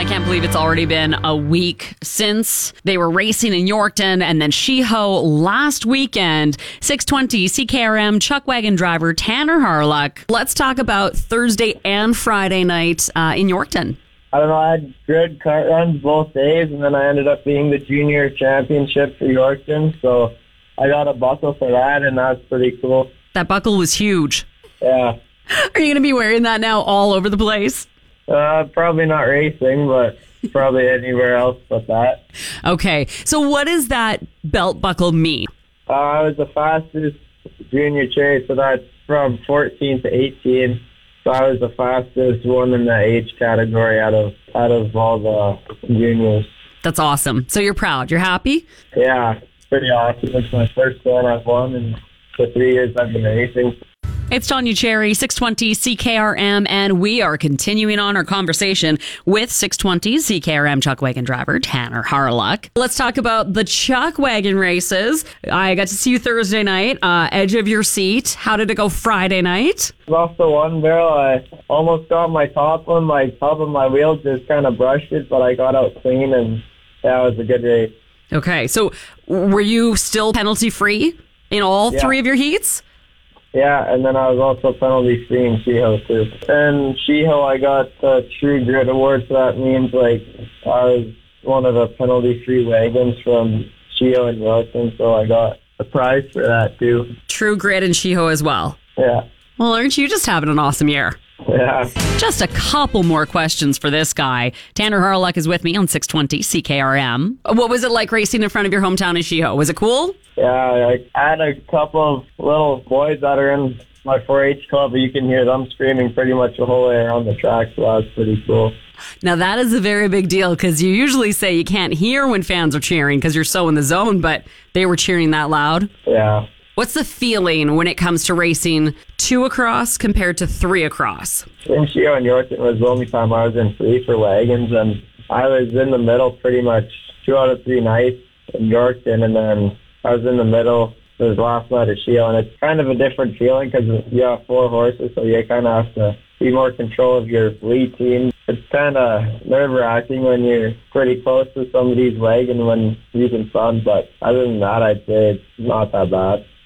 can't believe it's already been a week since they were racing in Yorkton, and then Sheeho last weekend. 620 CKRM Chuck Wagon driver Tanner Harlock. Let's talk about Thursday and Friday night in Yorkton. I don't know, I had good kart runs both days, and then I ended up being the junior championship for Yorkton, so I got a buckle for that, and that's pretty cool. That buckle was huge. Yeah. Are you going to be wearing that now all over the place? Probably not racing, but probably anywhere else but that. Okay, so what does that belt buckle mean? I was the fastest junior chase, so that's from 14 to 18. So I was the fastest one in the age category out of all the juniors. That's awesome. So you're proud. You're happy? Yeah, pretty awesome. It's my first one I've won in the 3 years I've been racing. It's Tanya Cherry, 620 CKRM, and we are continuing on our conversation with 620 CKRM Chuck Wagon driver Tanner Harlock. Let's talk about the Chuck Wagon races. I got to see you Thursday night, edge of your seat. How did it go Friday night? Off the one barrel, I almost got my top one. My top of my wheel just kind of brushed it, but I got out clean, and that was a good race. Okay, so were you still penalty-free in all three of your heats? Yeah, and then I was also penalty-free in Sheeho, too. And Sheeho, I got the True Grit Award, so that means, I was one of the penalty-free wagons from Sheeho and Yorkton, so I got a prize for that, too. True Grit and Sheeho as well. Yeah. Well, aren't you just having an awesome year? Yeah. Just a couple more questions for this guy. Tanner Harlock is with me on 620 CKRM. What was it like racing in front of your hometown in Sheeho? Was it cool? Yeah, I had a couple of little boys that are in my 4-H club, but you can hear them screaming pretty much the whole way around the track, so that's pretty cool. Now, that is a very big deal, because you usually say you can't hear when fans are cheering because you're so in the zone, but they were cheering that loud. Yeah. What's the feeling when it comes to racing 2 across compared to 3 across? In Sheeho and Yorkton was the only time I was in 3 for wagons, and I was in the middle pretty much 2 out of 3 nights in Yorkton, and then I was in the middle the last night at Sheeho, and it's kind of a different feeling because you have 4 horses, so you kind of have to be more control of your lead team. It's kind of nerve-wracking when you're pretty close to somebody's wagon when you can fun, but other than that, I'd say it's not that bad.